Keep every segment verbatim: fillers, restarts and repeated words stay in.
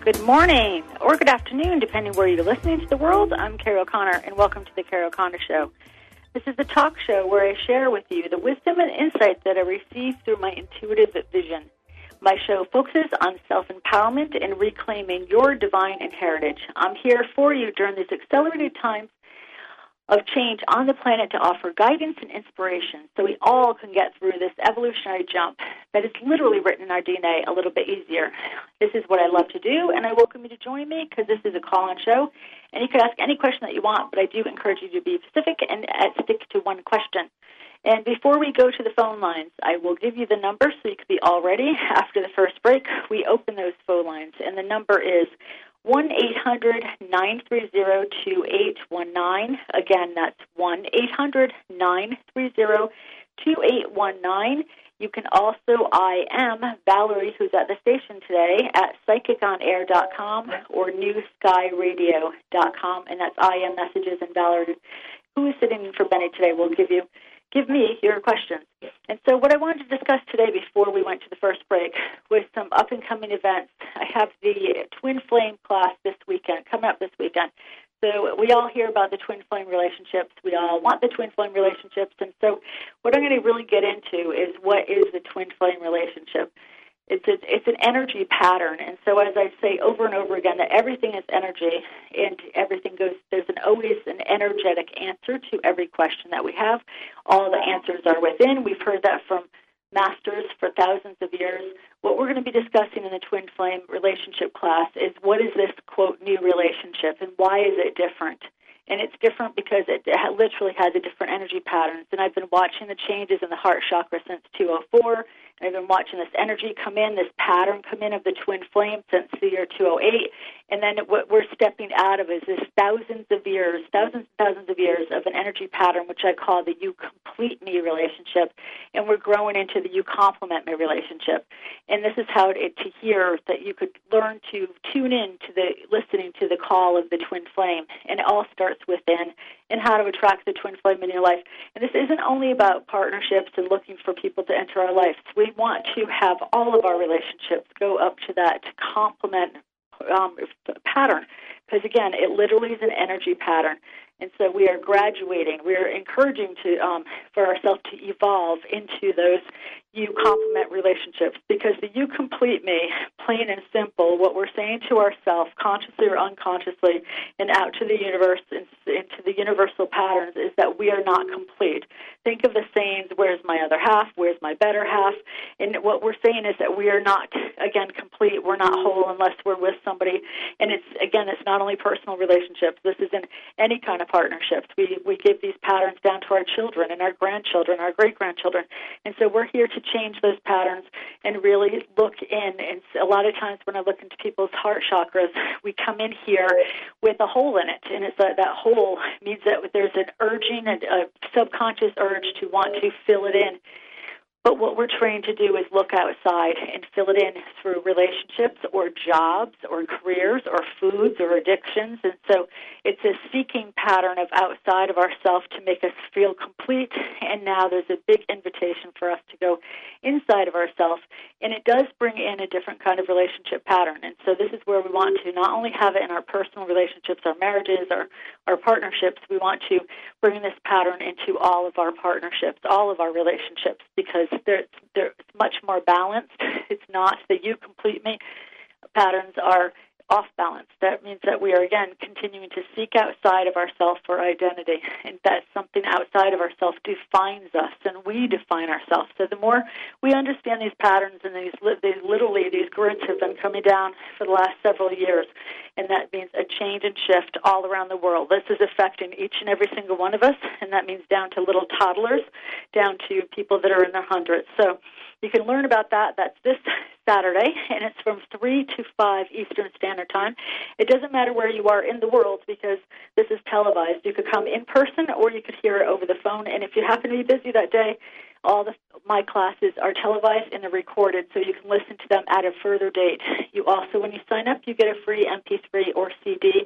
Good morning, or good afternoon, depending where you're listening to the world. I'm Carol Connor, and welcome to the Carol Connor Show. This is the talk show where I share with you the wisdom and insight that I receive through my intuitive vision. My show focuses on self-empowerment and reclaiming your divine heritage. I'm here for you during these accelerated times of change on the planet to offer guidance and inspiration so we all can get through this evolutionary jump that is literally written in our D N A a little bit easier. This is what I love to do, and I welcome you to join me because this is a call-in show, and you can ask any question that you want, but I do encourage you to be specific and uh, stick to one question. And before we go to the phone lines, I will give you the number so you can be all ready. After the first break, we open those phone lines, and the number is one eight hundred nine three zero two eight one nine. Again, that's one eight hundred nine three zero two eight one nine. You can also I M Valerie, who's at the station today, at psychic on air dot com or new sky radio dot com, and that's I M messages, and Valerie, who is sitting in for Benny today, will give you give me your questions. And so what I wanted to discuss today before we went to the first break was some up-and-coming events. I have the Twin Flame class this weekend, coming up this weekend. So we all hear about the Twin Flame relationships. We all want the Twin Flame relationships. And so what I'm going to really get into is what is the Twin Flame relationship. It's a, it's an energy pattern, and so as I say over and over again, that everything is energy, and everything goes. There's an always an energetic answer to every question that we have. All the answers are within. We've heard that from masters for thousands of years. What we're going to be discussing in the Twin Flame relationship class is what is this quote new relationship, and why is it different? And it's different because it literally has a different energy pattern. And I've been watching the changes in the heart chakra since two oh four. And I've been watching this energy come in, this pattern come in of the Twin Flame since the year two oh eight. And then what we're stepping out of is this thousands of years, thousands and thousands of years of an energy pattern, which I call the you complete me relationship. And we're growing into the you complement me relationship. And this is how it, to hear that you could learn to tune in to the listening to the call of the Twin Flame. And it all starts within, and how to attract the Twin Flame in your life. And this isn't only about partnerships and looking for people to enter our lives. We want to have all of our relationships go up to that complement um, pattern, because, again, it literally is an energy pattern. And so we are graduating. We are encouraging to um, for ourselves to evolve into those you complement relationships, because the you complete me, plain and simple, what we're saying to ourselves, consciously or unconsciously, and out to the universe, and into the universal patterns, is that we are not complete. Think of the sayings, where's my other half, where's my better half? And what we're saying is that we are not, again, complete. We're not whole unless we're with somebody. And it's, again, it's not only personal relationships. This is in any kind of partnerships. We, we give these patterns down to our children and our grandchildren, our great-grandchildren. And so we're here to change those patterns and really look in. And a lot of times when I look into people's heart chakras, we come in here with a hole in it. And it's that, that hole means that there's an urging, a, a subconscious urge to want to fill it in. But what we're trained to do is look outside and fill it in through relationships or jobs or careers or foods or addictions. And so it's a seeking pattern of outside of ourselves to make us feel complete. And now there's a big invitation for us to go inside of ourselves. And it does bring in a different kind of relationship pattern. And so this is where we want to not only have it in our personal relationships, our marriages, our, our partnerships, we want to bring this pattern into all of our partnerships, all of our relationships, because they're, they're much more balanced. It's not the you complete me patterns are off balance. That means that we are, again, continuing to seek outside of ourselves for identity, and that something outside of ourselves defines us, and we define ourselves. So the more we understand these patterns, and these, these literally, these grids have been coming down for the last several years, and that means a change and shift all around the world. This is affecting each and every single one of us, and that means down to little toddlers, down to people that are in their hundreds. So you can learn about that. That's this Saturday, and it's from three to five Eastern Standard Time. It doesn't matter where you are in the world, because this is televised. You could come in person, or you could hear it over the phone. And if you happen to be busy that day, all the, my classes are televised and they're recorded, so you can listen to them at a further date. You also, when you sign up, you get a free M P three or C D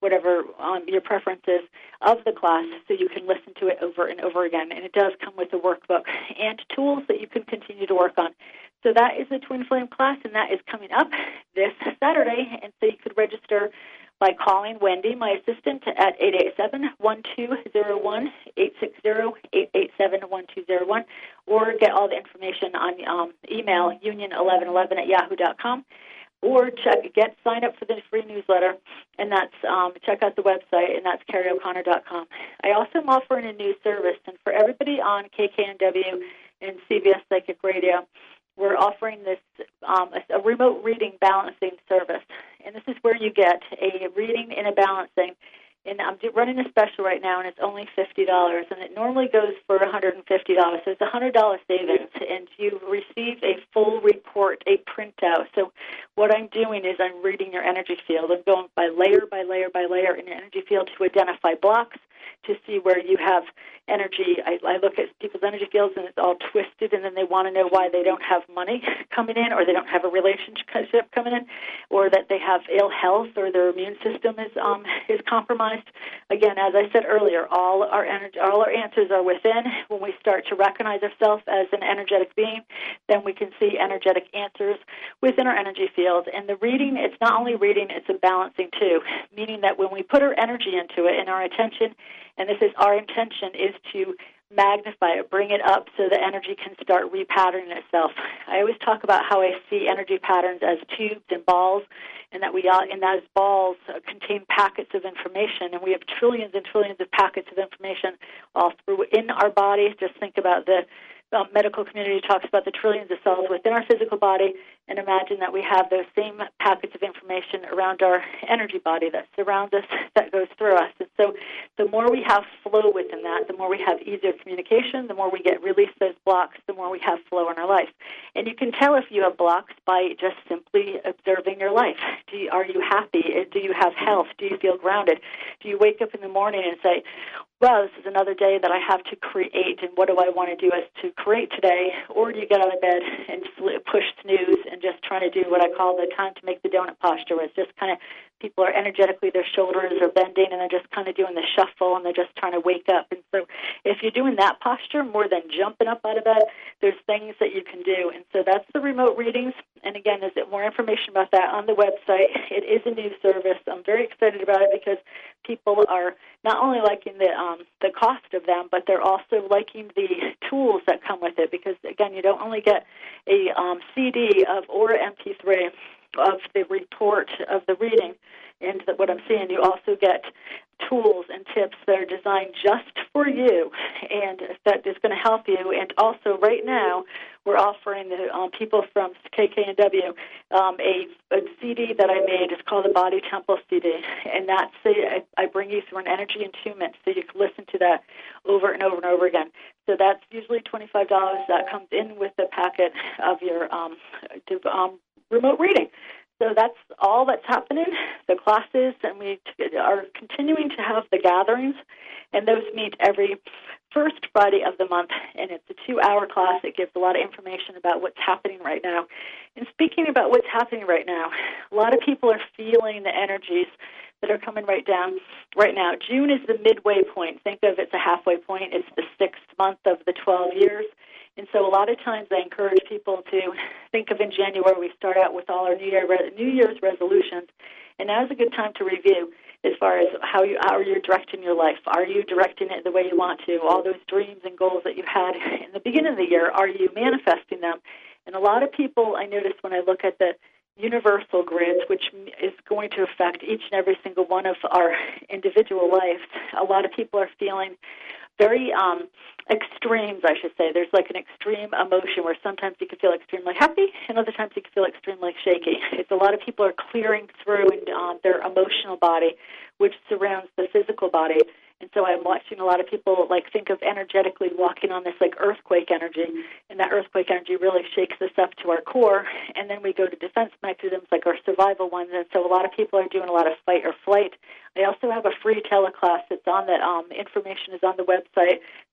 whatever um, your preference is of the class, so you can listen to it over and over again. And it does come with a workbook and tools that you can continue to work on. So that is the Twin Flame class, and that is coming up this Saturday. And so you could register by calling Wendy, my assistant, at eight eight seven, one two zero one, eight six zero, eight eight seven, one two zero one, or get all the information on um, email, union eleven eleven at yahoo dot com, or check get sign up for the free newsletter, and that's um, check out the website, and that's carrie o'connor dot com. I also am offering a new service, and for everybody on K K N W and C B S Psychic Radio, we're offering this um, a, a remote reading balancing service. And this is where you get a reading and a balancing. And I'm running a special right now, and it's only fifty dollars. And it normally goes for one hundred fifty dollars. So it's a one hundred dollars savings. And you receive a full report, a printout. So what I'm doing is I'm reading your energy field. I'm going by layer by layer by layer in your energy field to identify blocks, to see where you have energy. I, I look at people's energy fields, and it's all twisted, and then they want to know why they don't have money coming in, or they don't have a relationship coming in, or that they have ill health, or their immune system is um, is compromised. Again, as I said earlier, all our energy, all our answers are within. When we start to recognize ourselves as an energetic being, then we can see energetic answers within our energy field. And the reading, it's not only reading, it's a balancing too, meaning that when we put our energy into it and our attention, and this is our intention, is to magnify it, bring it up so the energy can start repatterning itself. I always talk about how I see energy patterns as tubes and balls, and that we all, and those balls contain packets of information, and we have trillions and trillions of packets of information all through in our body. Just think about the um, medical community talks about the trillions of cells within our physical body, and imagine that we have those same packets of information around our energy body that surrounds us, that goes through us. And so the more we have flow within that, the more we have easier communication, the more we get release those blocks, the more we have flow in our life. And you can tell if you have blocks by just simply observing your life. Do you, are you happy? Do you have health? Do you feel grounded? Do you wake up in the morning and say, well, this is another day that I have to create, and what do I want to do is to create today? Or do you get out of bed and push snooze and just try to do what I call the time to make the donut posture, where it's just kind of people are energetically, their shoulders are bending, and they're just kind of doing the shuffle, and they're just trying to wake up. And so if you're doing that posture more than jumping up out of bed, there's things that you can do. And so that's the remote readings. And again, there's more information about that on the website. It is a new service. I'm very excited about it because people are not only liking the um, the cost of them, but they're also liking the tools that come with it. Because again, you don't only get a um, C D of or M P three of the report of the reading and the, what I'm seeing, you also get tools and tips that are designed just for you, and that is going to help you. And also, right now, we're offering the um, people from K K N W um, a, a C D that I made. It's called the Body Temple C D, and that's a, I bring you through an energy attunement, so you can listen to that over and over and over again. So that's usually twenty-five dollars. That comes in with the packet of your um, um, remote reading. So that's all that's happening, the classes, and we t- are continuing to have the gatherings, and those meet every first Friday of the month, and it's a two-hour class. It gives a lot of information about what's happening right now. And speaking about what's happening right now, a lot of people are feeling the energies that are coming right down right now. June is the midway point. Think of it's a halfway point. It's the sixth month of the twelve years. And so a lot of times I encourage people to think of in January, we start out with all our New, Year, New Year's resolutions. And now is a good time to review as far as how, you, how you're directing your life. Are you directing it the way you want to? All those dreams and goals that you had in the beginning of the year, are you manifesting them? And a lot of people, I notice when I look at the universal grids, which is going to affect each and every single one of our individual lives, a lot of people are feeling very um, extremes, I should say. There's like an extreme emotion where sometimes you can feel extremely happy and other times you can feel extremely shaky. It's a lot of people are clearing through in, um, their emotional body, which surrounds the physical body. And so I'm watching a lot of people like think of energetically walking on this like earthquake energy, and that earthquake energy really shakes us up to our core, and then we go to defense mechanisms like our survival ones, and so a lot of people are doing a lot of fight or flight. I also have a free teleclass that's on that um, information is on the website that you could dive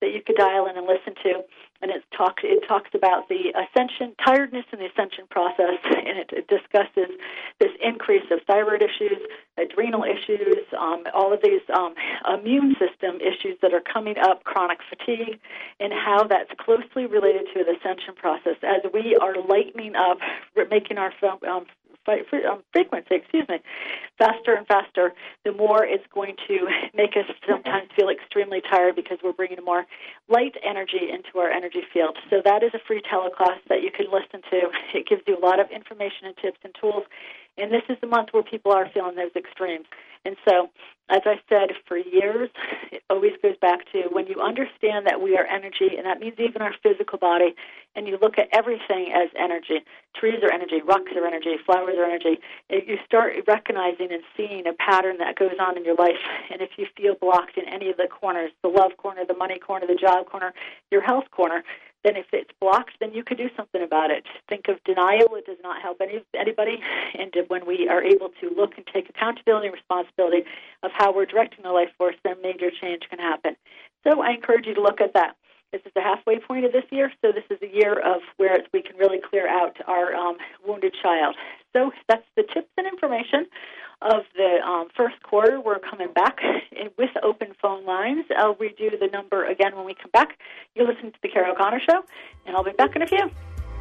dial in and listen to. And it talks it talks about the ascension, tiredness in the ascension process, and it, it discusses this increase of thyroid issues, adrenal issues, um, all of these um, immune system issues that are coming up, chronic fatigue, and how that's closely related to the ascension process. As we are lightening up, making our um, frequency, excuse me, faster and faster, the more it's going to make us sometimes feel extremely tired because we're bringing more light energy into our energy field. So that is a free teleclass that you can listen to. It gives you a lot of information and tips and tools. And this is the month where people are feeling those extremes. And so, as I said, for years, it always goes back to when you understand that we are energy, and that means even our physical body, and you look at everything as energy. Trees are energy, rocks are energy, flowers are energy. You start recognizing and seeing a pattern that goes on in your life. And if you feel blocked in any of the corners, the love corner, the money corner, the job corner, your health corner, then if it's blocked, then you could do something about it. Think of denial. It does not help any anybody. And when we are able to look and take accountability and responsibility of how we're directing the life force, then major change can happen. So I encourage you to look at that. This is the halfway point of this year, so this is a year of where we can really clear out our um, wounded child. So that's the tips and information of the um, first quarter. We're coming back with open phone lines. I'll redo the number again when we come back. You're listening to The Carol Connor Show, and I'll be back in a few.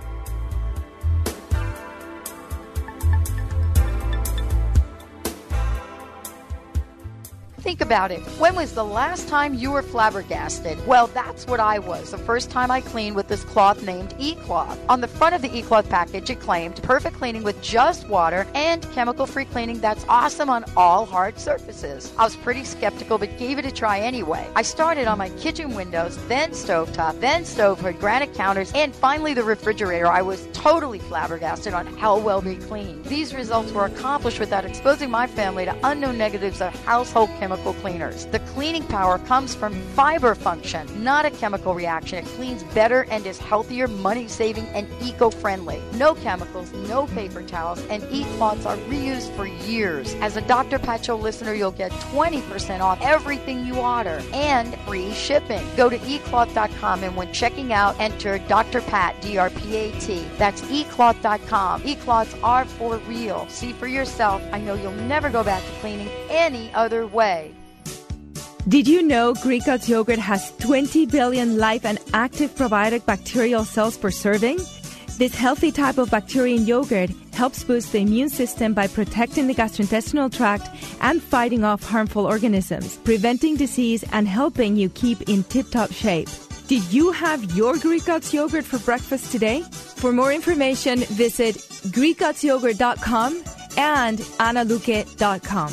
Think about it. When was the last time you were flabbergasted? Well, that's what I was the first time I cleaned with this cloth named E-Cloth. On the front of the E-Cloth package, it claimed perfect cleaning with just water and chemical-free cleaning that's awesome on all hard surfaces. I was pretty skeptical, but gave it a try anyway. I started on my kitchen windows, then stovetop, then stove hood, granite counters, and finally the refrigerator. I was totally flabbergasted on how well they cleaned. These results were accomplished without exposing my family to unknown negatives of household chemicals. Cleaners. The cleaning power comes from fiber function, not a chemical reaction. It cleans better and is healthier, money-saving, and eco-friendly. No chemicals, no paper towels, and E-Cloths are reused for years. As a Doctor Pat Show listener, you'll get twenty percent off everything you order and free shipping. Go to e cloth dot com and when checking out, enter Doctor Pat, D R P A T. That's e cloth dot com. E-Cloths are for real. See for yourself. I know you'll never go back to cleaning any other way. Did you know Greek God's yogurt has twenty billion live and active probiotic bacterial cells per serving? This healthy type of bacteria in yogurt helps boost the immune system by protecting the gastrointestinal tract and fighting off harmful organisms, preventing disease and helping you keep in tip-top shape. Did you have your Greek God's yogurt for breakfast today? For more information, visit greek gods yogurt dot com and anna luque dot com.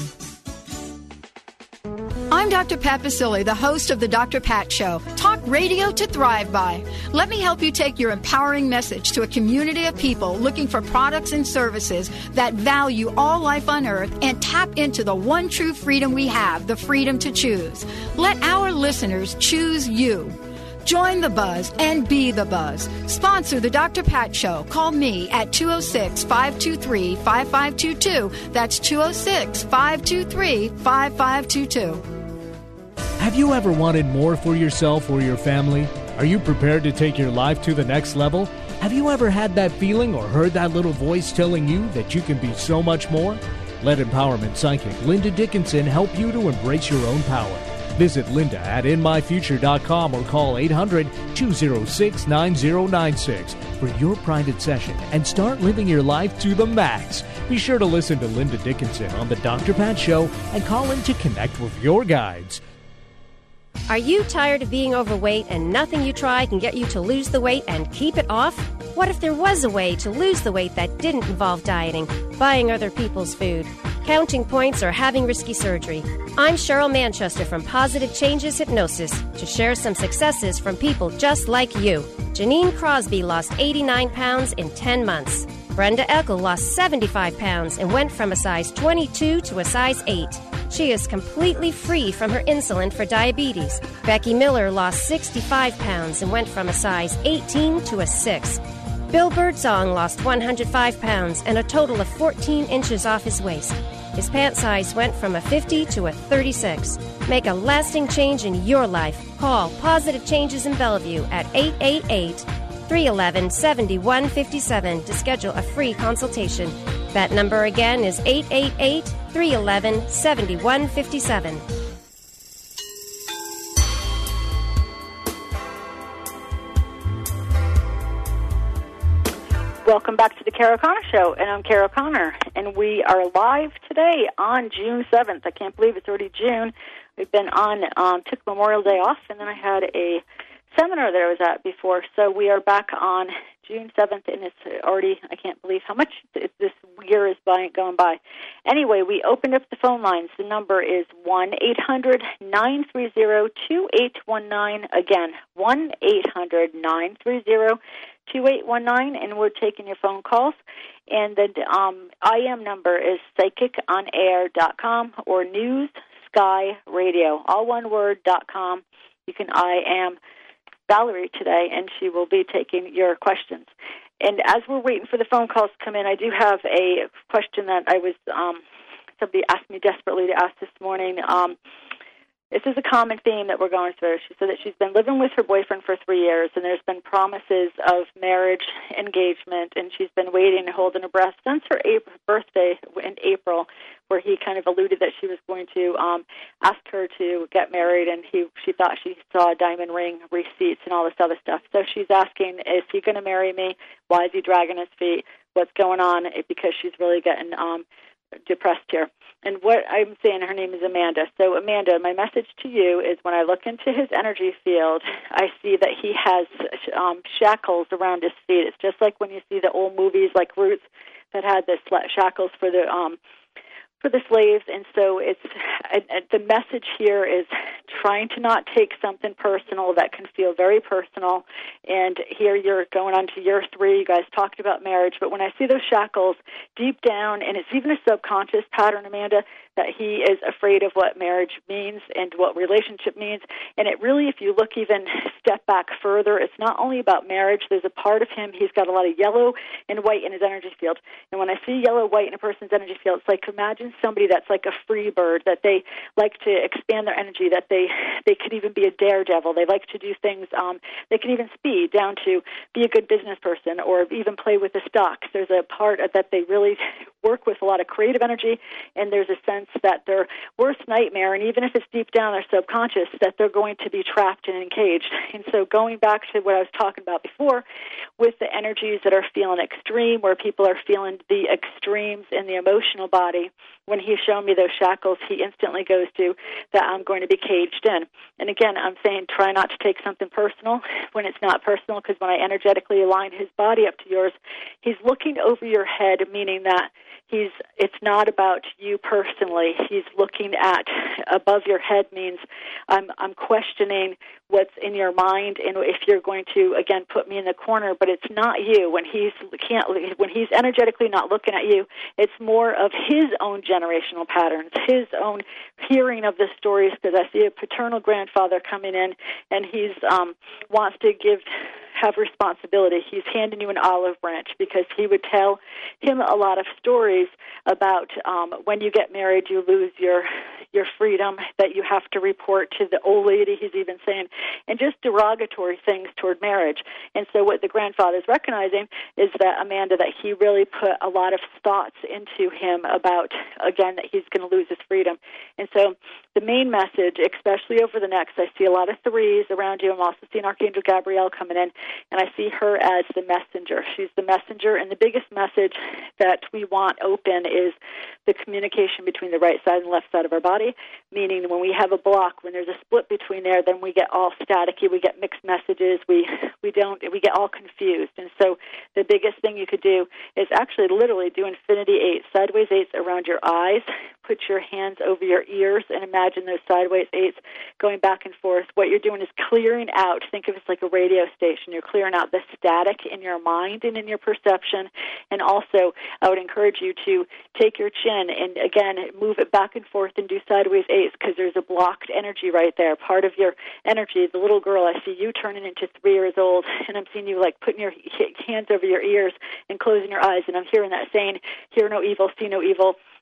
I'm Doctor Pat Basile, the host of the Doctor Pat Show, talk radio to thrive by. Let me help you take your empowering message to a community of people looking for products and services that value all life on earth and tap into the one true freedom we have, the freedom to choose. Let our listeners choose you. Join the buzz and be the buzz. Sponsor the Doctor Pat Show. Call me at two oh six, five two three, five five two two. That's two oh six, five two three, five five two two. Have you ever wanted more for yourself or your family? Are you prepared to take your life to the next level? Have you ever had that feeling or heard that little voice telling you that you can be so much more? Let empowerment psychic Linda Dickinson help you to embrace your own power. Visit Linda at in my future dot com or call eight hundred, two oh six, nine oh nine six for your private session and start living your life to the max. Be sure to listen to Linda Dickinson on the Doctor Pat Show and call in to connect with your guides. Are you tired of being overweight and nothing you try can get you to lose the weight and keep it off? What if there was a way to lose the weight that didn't involve dieting, buying other people's food, counting points, or having risky surgery? I'm Cheryl Manchester from Positive Changes Hypnosis to share some successes from people just like you. Janine Crosby lost eighty-nine pounds in ten months. Brenda Eckel lost seventy-five pounds and went from a size twenty-two to a size eight. She is completely free from her insulin for diabetes. Becky Miller lost sixty-five pounds and went from a size eighteen to a six. Bill Birdsong lost one hundred five pounds and a total of fourteen inches off his waist. His pant size went from a fifty to a thirty-six. Make a lasting change in your life. Call Positive Changes in Bellevue at eight eight eight, three one one, seven one five seven to schedule a free consultation. That number again is eight eight eight, three one one, seven one five seven. Welcome back to the Carol Connor Show, and I'm Carol Connor, and we are live today on June seventh. I can't believe it's already June. We've been on, um, took Memorial Day off, and then I had a seminar that I was at before, so we are back on June seventh, and it's already, I can't believe how much it, this year is by, going by. Anyway, we opened up the phone lines. The number is one eight hundred, nine three zero, two eight one nine. Again, one eight hundred, nine three zero, two eight one nine, and we're taking your phone calls. And the um, I M number is psychic on air dot com or News Sky Radio, all one word, dot com. You can I am Valerie today, and she will be taking your questions. And as we're waiting for the phone calls to come in, I do have a question that I was, um, somebody asked me desperately to ask this morning. Um, this is a common theme that we're going through. She said that she's been living with her boyfriend for three years, and there's been promises of marriage, engagement, and she's been waiting and holding her breath since her April, birthday in April, where he kind of alluded that she was going to um, ask her to get married, and he she thought she saw a diamond ring receipts and all this other stuff. So she's asking, is he going to marry me? Why is he dragging his feet? What's going on? Because she's really getting um, depressed here. And what I'm saying, her name is Amanda. So, Amanda, my message to you is when I look into his energy field, I see that he has um, shackles around his feet. It's just like when you see the old movies like Roots that had the shackles for the um, for the slaves. And so it's uh, the message here is trying to not take something personal that can feel very personal. And here you're going on to year three. You guys talked about marriage. But when I see those shackles deep down, and it's even a subconscious pattern, Amanda, that he is afraid of what marriage means and what relationship means. And it really, if you look even step back further, it's not only about marriage. There's a part of him, he's got a lot of yellow and white in his energy field. And when I see yellow, white in a person's energy field, it's like imagine somebody that's like a free bird, that they like to expand their energy, that they, they could even be a daredevil. They like to do things, um, they can even speed down to be a good business person or even play with the stocks. There's a part that they really work with a lot of creative energy, and there's a sense that their worst nightmare, and even if it's deep down their subconscious, that they're going to be trapped and encaged. And so going back to what I was talking about before with the energies that are feeling extreme, where people are feeling the extremes in the emotional body, when he's shown me those shackles, he instantly goes to that I'm going to be caged in. And again, I'm saying try not to take something personal when it's not personal, because when I energetically align his body up to yours, he's looking over your head, meaning that He's. It's not about you personally. He's looking at above your head, means I'm, I'm questioning what's in your mind, and if you're going to again put me in the corner. But it's not you. When he's can't when he's energetically not looking at you, it's more of his own generational patterns, his own hearing of the stories. Because I see a paternal grandfather coming in, and he's um, wants to give. have responsibility. He's handing you an olive branch because he would tell him a lot of stories about um, when you get married, you lose your your freedom, that you have to report to the old lady, he's even saying, and just derogatory things toward marriage. And so what the grandfather's recognizing is that, Amanda, that he really put a lot of thoughts into him about, again, that he's going to lose his freedom. And so the main message, especially over the next, I see a lot of threes around you. I'm also seeing Archangel Gabrielle coming in, and I see her as the messenger. She's the messenger, and the biggest message that we want open is the communication between the right side and left side of our body, meaning when we have a block, when there's a split between there, then we get all staticky, we get mixed messages, we we don't, we get all confused. And so the biggest thing you could do is actually literally do infinity eights, sideways eights around your eyes, put your hands over your ears, and imagine those sideways eights going back and forth. What you're doing is clearing out, think of it like a radio station, you're clearing out the static in your mind and in your perception. And also, I would encourage you to take your chin and, again, move it back and forth and do sideways eights, because there's a blocked energy right there. Part of your energy, the little girl, I see you turning into three years old, and I'm seeing you like putting your hands over your ears and closing your eyes, and I'm hearing that saying, hear no evil, see no evil.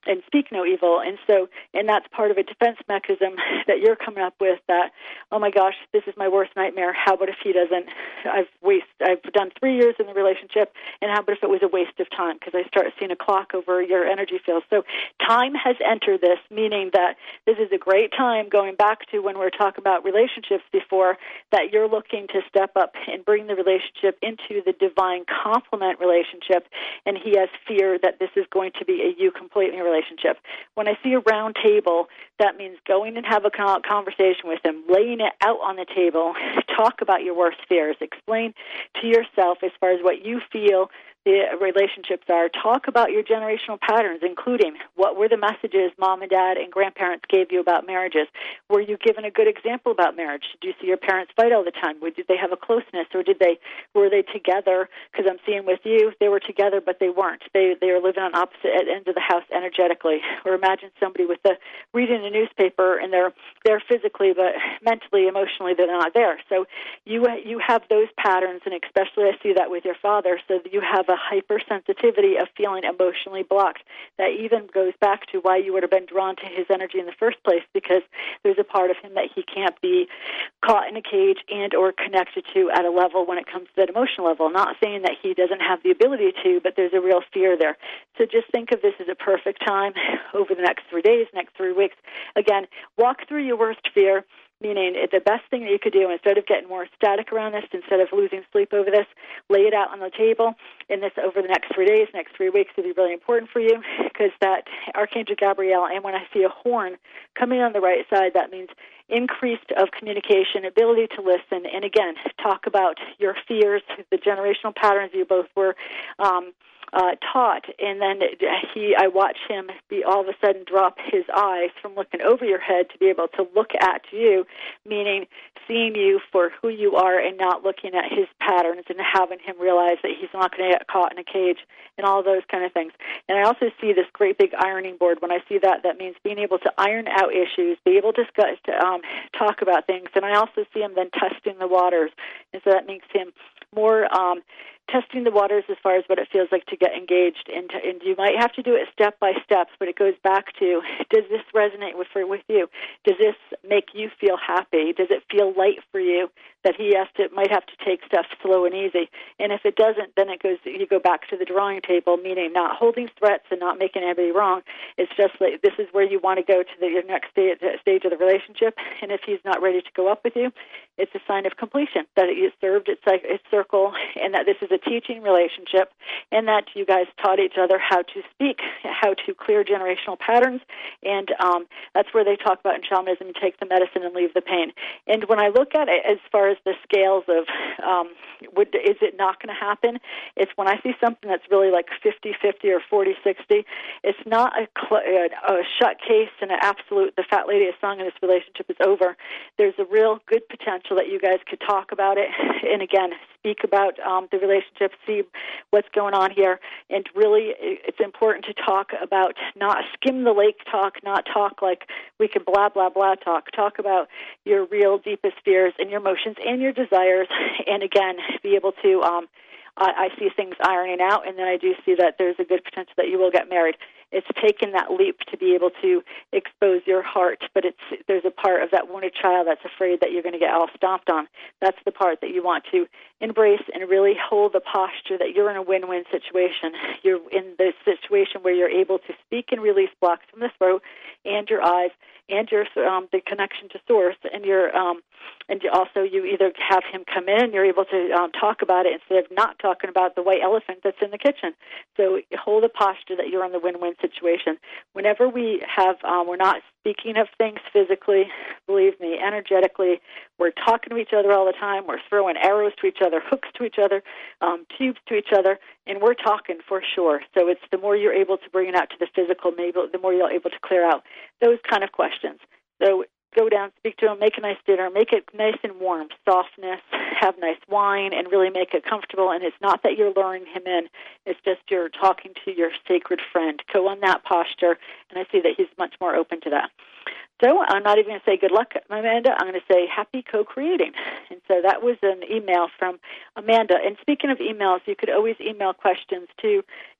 and speak no evil. And so, and that's part of a defense mechanism that you're coming up with that, oh my gosh, this is my worst nightmare. How about if he doesn't, I've waste, I've done three years in the relationship, and how about if it was a waste of time? Because I start seeing a clock over your energy field. So time has entered this, meaning that this is a great time, going back to when we were talking about relationships before, that you're looking to step up and bring the relationship into the divine complement relationship, and he has fear that this is going to be a you completely relationship. When I see a round table, that means going and have a conversation with him, laying it out on the table, talk about your worst fears, explain to yourself as far as what you feel the relationships are. Talk about your generational patterns, including what were the messages mom and dad and grandparents gave you about marriages. Were you given a good example about marriage? Did you see your parents fight all the time? Did they have a closeness, or did they were they together? Because I'm seeing with you, they were together, but they weren't. They they were living on opposite ends of the house energetically. Or imagine somebody with the reading a newspaper and they're there physically, but mentally, emotionally, they're not there. So you you have those patterns, and especially I see that with your father. So that you have a hypersensitivity of feeling emotionally blocked. That even goes back to why you would have been drawn to his energy in the first place, because there's a part of him that he can't be caught in a cage and or connected to at a level when it comes to that emotional level. Not saying that he doesn't have the ability to, but there's a real fear there. So just think of this as a perfect time over the next three days, next three weeks. Again, walk through your worst fear, meaning the best thing that you could do, instead of getting more static around this, instead of losing sleep over this, lay it out on the table. And this over the next three days, next three weeks will be really important for you, because that Archangel Gabriel, and when I see a horn coming on the right side, that means increased of communication, ability to listen, and again, talk about your fears, the generational patterns you both were um, Uh, taught, and then he, I watch him be all of a sudden drop his eyes from looking over your head to be able to look at you, meaning seeing you for who you are and not looking at his patterns, and having him realize that he's not going to get caught in a cage and all those kind of things. And I also see this great big ironing board. When I see that, that means being able to iron out issues, be able to discuss, um, talk about things. And I also see him then testing the waters, and so that makes him more um, testing the waters as far as what it feels like to get engaged. And, to, and you might have to do it step by step, but it goes back to, does this resonate with, for, with you? Does this make you feel happy? Does it feel light for you that he has to might have to take stuff slow and easy? And if it doesn't, then it goes. You go back to the drawing table, meaning not holding threats and not making anybody wrong. It's just like this is where you want to go to the your next stage, stage of the relationship. And if he's not ready to go up with you, it's a sign of completion, that it served its, its circle, and that this is a teaching relationship, and that you guys taught each other how to speak, how to clear generational patterns, and um, that's where they talk about in shamanism, take the medicine and leave the pain. And when I look at it as far as the scales of um, would, is it not going to happen, it's when I see something that's really like fifty-fifty or forty-sixty, it's not a, cl- a shut case and an absolute, the fat lady has sung and this relationship is over. There's a real good potential that you guys could talk about it, and again, speak about um, the relationship, see what's going on here, and really it's important to talk about, not skim the lake talk, not talk like we can blah, blah, blah talk. Talk about your real deepest fears and your emotions and your desires, and again, be able to, um, I, I see things ironing out, and then I do see that there's a good potential that you will get married. It's taken that leap to be able to expose your heart, but it's there's a part of that wounded child that's afraid that you're going to get all stomped on. That's the part that you want to embrace and really hold the posture that you're in a win-win situation. You're in the situation where you're able to speak and release blocks from the throat and your eyes and your um, the connection to source, and your um, and also you either have him come in and you're able to um, talk about it instead of not talking about the white elephant that's in the kitchen. So hold a posture that you're in the win-win situation. Whenever we have, um, we're not speaking of things physically, believe me, energetically, we're talking to each other all the time. We're throwing arrows to each other, hooks to each other, um, tubes to each other, and we're talking for sure. So it's the more you're able to bring it out to the physical, maybe the more you're able to clear out those kind of questions. So go down, speak to him, make a nice dinner, make it nice and warm, softness, have nice wine, and really make it comfortable. And it's not that you're luring him in. It's just you're talking to your sacred friend. Go on that posture, and I see that he's much more open to that. So I'm not even going to say good luck, Amanda. I'm going to say happy co-creating. And so that was an email from Amanda. And speaking of emails, you could always email questions to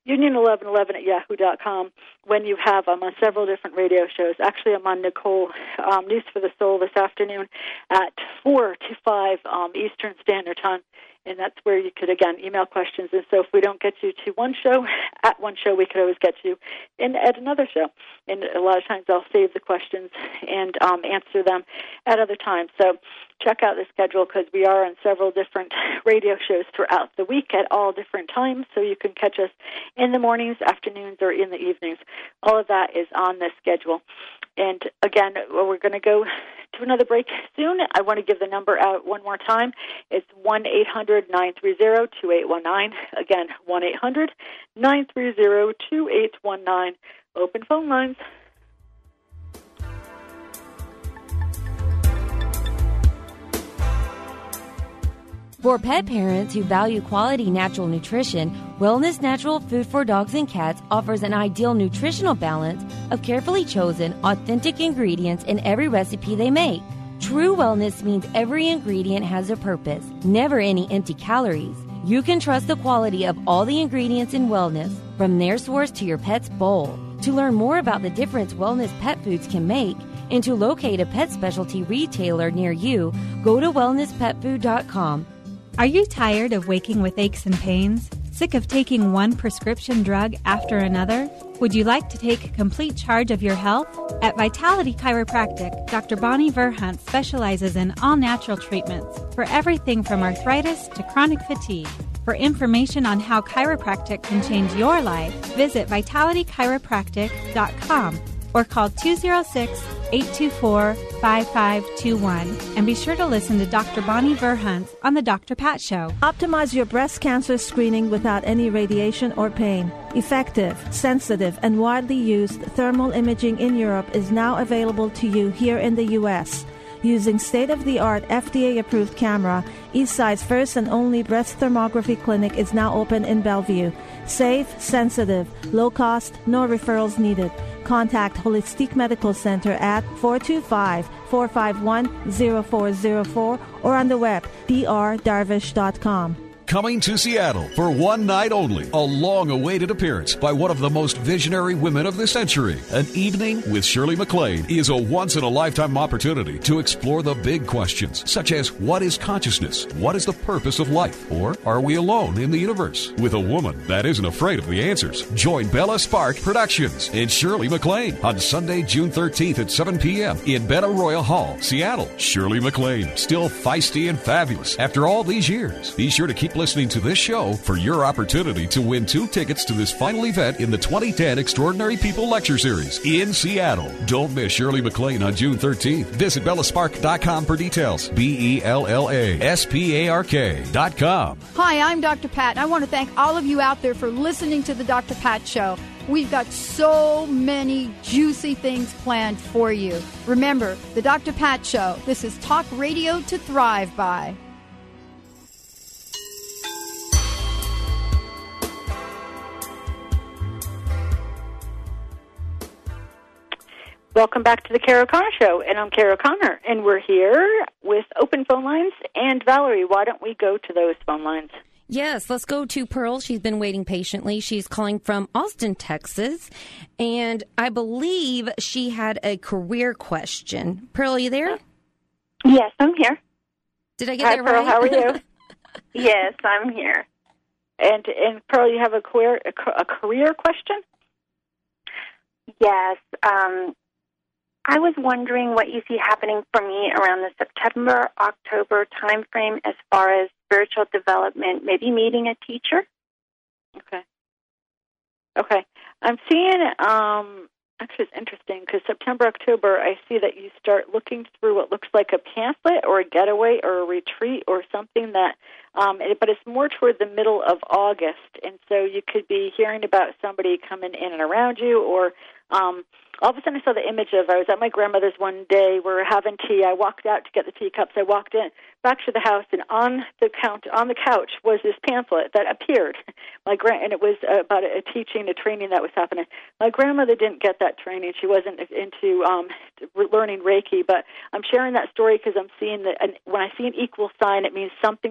union eleven eleven at yahoo dot com. When you have, I'm on several different radio shows. Actually, I'm on Nicole, um, News for the Soul this afternoon at four to five um, Eastern Standard Time. And that's where you could, again, email questions. And so if we don't get you to one show, at one show, we could always get you in at another show. And a lot of times I'll save the questions and um, answer them at other times. So check out the schedule because we are on several different radio shows throughout the week at all different times. So you can catch us in the mornings, afternoons, or in the evenings. All of that is on the schedule. And again, we're going to go to another break soon. I want to give the number out one more time. It's one eight hundred nine three zero two eight one nine. Again, one eight hundred nine three zero two eight one nine. Open phone lines. For pet parents who value quality natural nutrition, Wellness Natural Food for Dogs and Cats offers an ideal nutritional balance of carefully chosen, authentic ingredients in every recipe they make. True wellness means every ingredient has a purpose, never any empty calories. You can trust the quality of all the ingredients in Wellness, from their source to your pet's bowl. To learn more about the difference wellness pet foods can make and to locate a pet specialty retailer near you, go to wellness pet food dot com. Are you tired of waking with aches and pains? Sick of taking one prescription drug after another? Would you like to take complete charge of your health? At Vitality Chiropractic, Doctor Bonnie Verhunt specializes in all-natural treatments for everything from arthritis to chronic fatigue. For information on how chiropractic can change your life, visit vitality chiropractic dot com or call two oh six, eight two four, five five two one. And be sure to listen to Doctor Bonnie Verhunt on The Doctor Pat Show. Optimize your breast cancer screening without any radiation or pain. Effective, sensitive, and widely used thermal imaging in Europe is now available to you here in the U S Using state-of-the-art F D A-approved camera, Eastside's first and only breast thermography clinic is now open in Bellevue. Safe, sensitive, low cost, no referrals needed. Contact Holistic Medical Center at four two five, four five one, zero four zero four or on the web, d r darvish dot com. Coming to Seattle for one night only, a long-awaited appearance by one of the most visionary women of the century. An Evening with Shirley MacLaine is a once-in-a-lifetime opportunity to explore the big questions, such as what is consciousness, what is the purpose of life, or are we alone in the universe? With a woman that isn't afraid of the answers. Join Bella Spark Productions and Shirley MacLaine on Sunday, June thirteenth at seven p.m. in Benaroya Hall, Seattle. Shirley MacLaine, still feisty and fabulous after all these years. Be sure to keep listening to this show for your opportunity to win two tickets to this final event in the twenty ten Extraordinary People Lecture Series in Seattle. Don't miss Shirley MacLaine on June thirteenth. Visit bella spark dot com for details. B E L L A S P A R K dot com. Hi, I'm Doctor Pat, and I want to thank all of you out there for listening to the Doctor Pat Show. We've got so many juicy things planned for you. Remember, the Doctor Pat Show. This is talk radio to thrive by. Welcome back to the Carol Connor Show, and I'm Carol Connor, and we're here with open phone lines. And Valerie, why don't we go to those phone lines? Yes, let's go to Pearl. She's been waiting patiently. She's calling from Austin, Texas, and I believe she had a career question. Pearl, are you there? Yes, I'm here. Did I get Hi, that Pearl, right? how are you? Yes, I'm here. And, and Pearl, you have a career, a, a career question? Yes. Um, I was wondering what you see happening for me around the September, October timeframe as far as spiritual development, maybe meeting a teacher. Okay. Okay. I'm seeing, um, actually it's interesting because September, October, I see that you start looking through what looks like a pamphlet or a getaway or a retreat or something that, um, but it's more toward the middle of August. And so you could be hearing about somebody coming in and around you or, um, all of a sudden I saw the image of, I was at my grandmother's one day, we were having tea, I walked out to get the teacups, I walked in, back to the house, and on the count, on the couch was this pamphlet that appeared. My grand, and it was about a, a teaching, a training that was happening. My grandmother didn't get that training. She wasn't into um, learning Reiki, but I'm sharing that story because I'm seeing that, and when I see an equal sign, it means something similar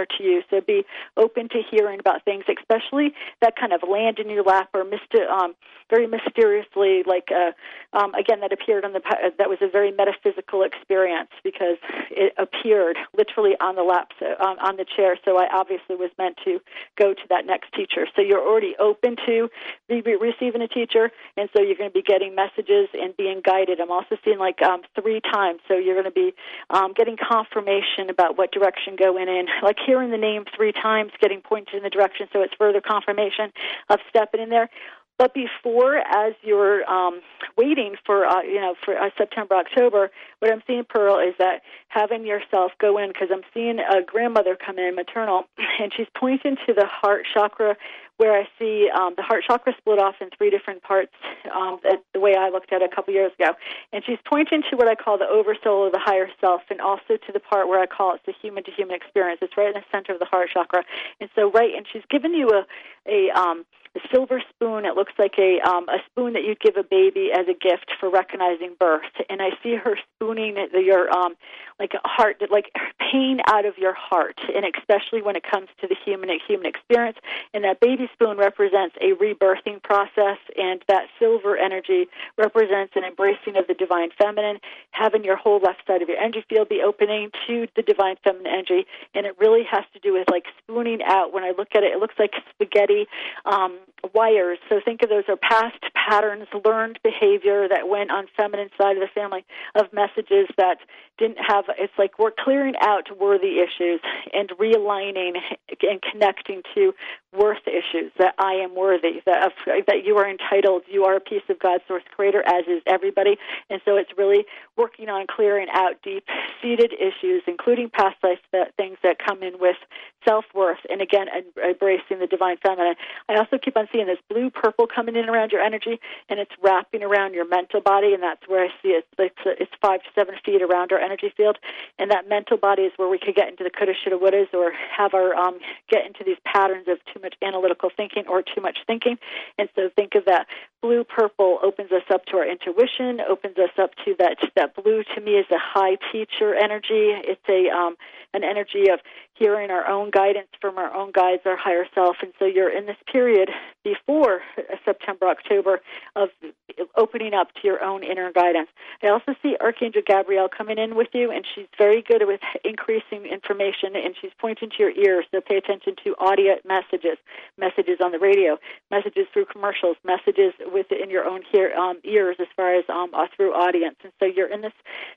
to you. So be open to hearing about things, especially that kind of land in your lap or mysti- um, very mysteriously, like, uh, um, again, that appeared on the, that was a very metaphysical experience because it appeared literally on the lap, so, um, on the chair. So I obviously was meant to go to that next teacher. So you're already open to re- receiving a teacher, and so you're going to be getting messages and being guided. I'm also seeing like um, three times, so you're going to be um, getting confirmation about what direction going in, like hearing the name three times, getting pointed in the direction, so it's further confirmation of stepping in there. But before, as you're um, waiting for, uh, you know, for uh, September, October, what I'm seeing, Pearl, is that having yourself go in, because I'm seeing a grandmother come in, maternal, and she's pointing to the heart chakra, where I see um, the heart chakra split off in three different parts, um, that, the way I looked at it a couple years ago. And she's pointing to what I call the oversoul or the higher self, and also to the part where I call it the human-to-human experience. It's right in the center of the heart chakra. And so, right, and she's given you a, a um, a silver spoon. It looks like a um, a spoon that you'd give a baby as a gift for recognizing birth. And I see her spooning the, your um, like a heart, like pain out of your heart, and especially when it comes to the human human experience. And that baby spoon represents a rebirthing process, and that silver energy represents an embracing of the divine feminine, having your whole left side of your energy field be opening to the divine feminine energy. And it really has to do with like spooning out. When I look at it, it looks like spaghetti um, wires. So think of those are past patterns, learned behavior that went on feminine side of the family of messages that didn't have, it's like we're clearing out worthy issues and realigning and connecting to worth issues, that I am worthy, that, that you are entitled, you are a piece of God's source creator, as is everybody. And so it's really working on clearing out deep-seated issues, including past life that, things that come in with self-worth, and again, embracing the divine feminine. I also keep on seeing this blue-purple coming in around your energy, and it's wrapping around your mental body, and that's where I see it. It's, it's five to seven feet around our energy field, and that mental body is where we could get into the coulda, shoulda, wouldas, or have our um, get into these patterns of too much analytical thinking or too much thinking. And so think of that blue-purple opens us up to our intuition, opens us up to that. That blue to me is a high teacher energy. It's a um, an energy of hearing our own guidance from our own guides, our higher self. And so you're in this period before September, October of opening up to your own inner guidance. I also see Archangel Gabrielle coming in with you, and she's very good with increasing information, and she's pointing to your ears. So pay attention to audio messages, messages on the radio, messages through commercials, messages within your own hear, um, ears as far as um, uh, through audience. And so you're in this.